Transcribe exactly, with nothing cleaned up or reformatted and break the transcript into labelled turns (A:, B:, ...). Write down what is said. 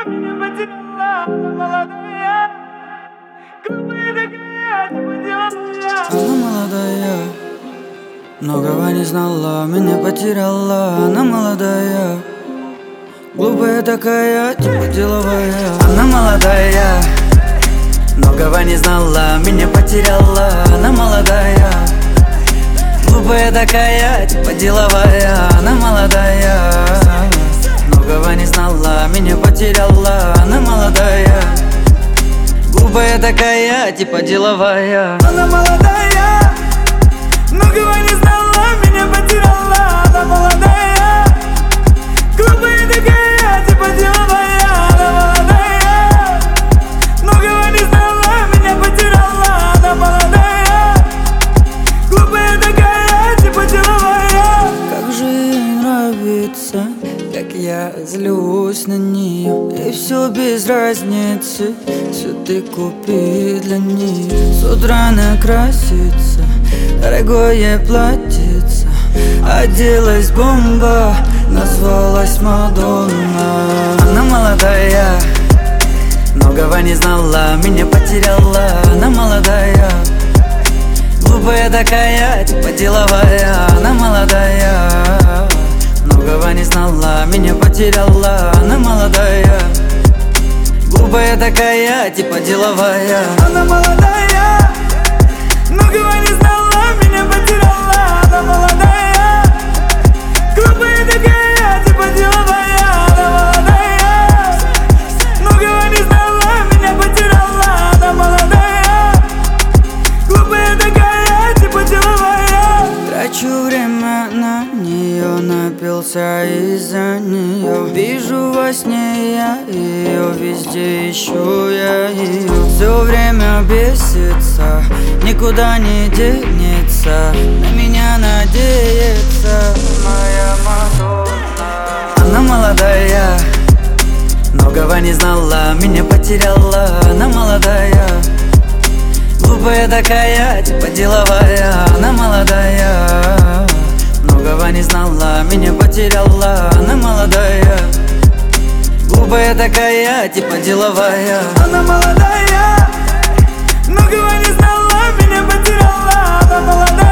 A: меня потеряла, она молодая, глупая такая, типа деловая.
B: Она молодая, многого не знала, меня потеряла. Она молодая, глупая такая, типа деловая. Она молодая, многого не знала, меня потеряла. Она молодая, глупая такая, типа деловая. Она молодая, многого не знала, меня потеряла. Она молодая, глупая такая, типа деловая.
A: Она молодая, многого не знала, меня потеряла. Она молодая, глупая такая, типа деловая. Она молодая, многого не знала, меня потеряла. Она молодая, глупая такая, типа деловая.
B: Как же ей нравится, как я злюсь на нее. И все без разницы, все ты купи для нее. С утра накраситься, дорогое платьице, оделась бомба, назвалась Мадонна. Она молодая, многого не знала, меня потеряла. Она молодая, глупая такая, типа деловая. Она молодая, многого не знала, меня потеряла. Она молодая, глупая такая, типа деловая.
A: Она молодая, многого не знала, меня потеряла. Она молодая, глупая такая, типа деловая. Она молодая, многого не знала, меня потеряла. Она молодая, глупая такая, типа деловая.
B: Трачу время на нее, напился из-за нее. Вижу во сне я ее, везде ищу я ее. Все время бесится, никуда не денется, на меня надеется моя Мадонна. Она молодая, многого не знала, меня потеряла. Она молодая, глупая такая, типа деловая. Она молодая, многого не знала, меня потеряла. Она молодая, глупая такая, типа деловая.
A: Она молодая, многого не знала, меня потеряла. Она молодая.